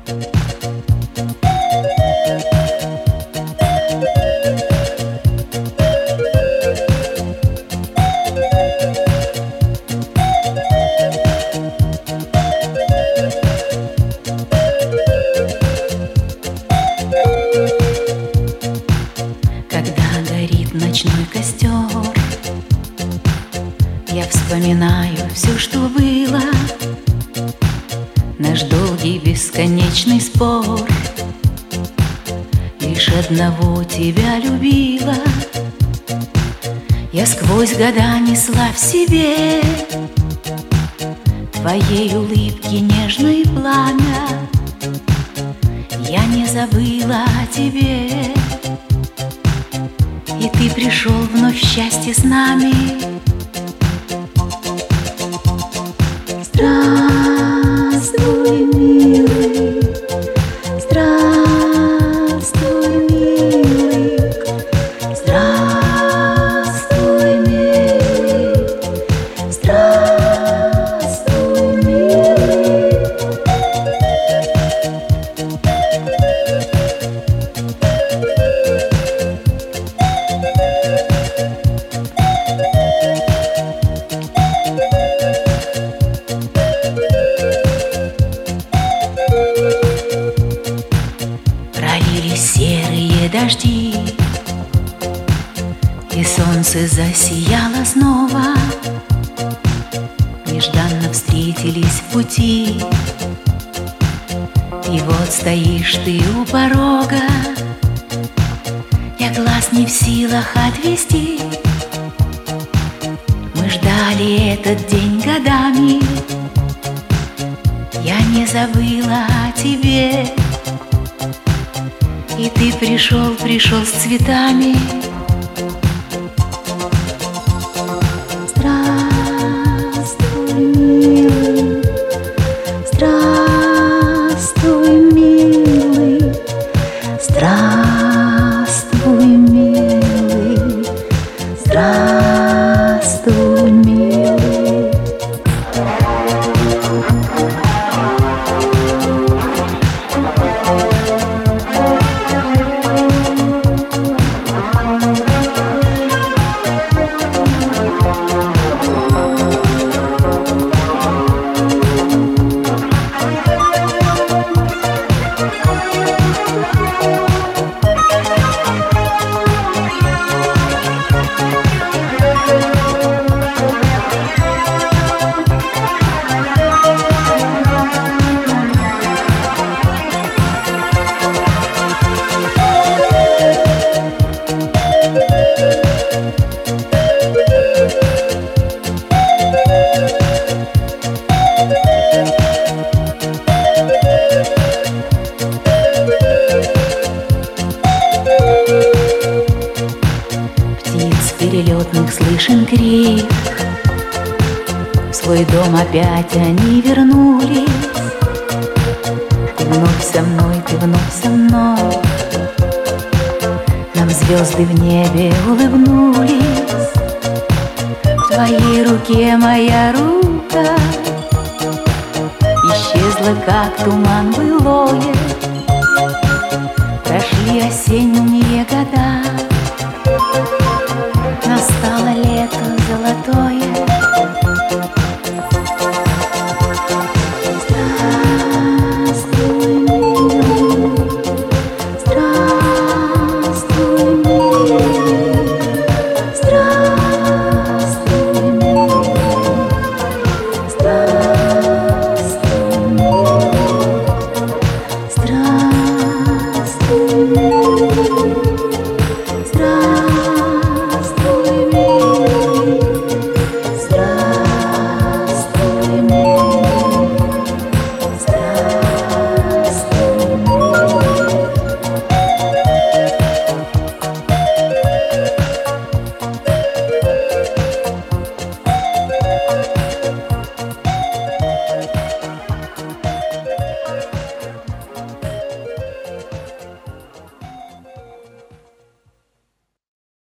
Ночной костер, я вспоминаю все, что было, наш долгий бесконечный спор. Лишь одного тебя любила, я сквозь года несла в себе твоей улыбки нежное пламя. Я не забыла о тебе, и ты пришел вновь в счастье с нами. Здравствуй, милый, здравствуй, милый, здравствуй, милый, здравствуй, милый. Серые дожди, и солнце засияло снова. Нежданно встретились в пути, и вот стоишь ты у порога. Я глаз не в силах отвести. Мы ждали этот день годами, я не забыла о тебе. И ты пришел с цветами. Здравствуй, милый, здравствуй, милый, здравствуй, милый, здравствуй, милый. Перелетных слышен крик, в свой дом опять они вернулись. Ты вновь со мной, ты вновь со мной. Нам звезды в небе улыбнулись. В твоей руке моя рука исчезла, как туман былое.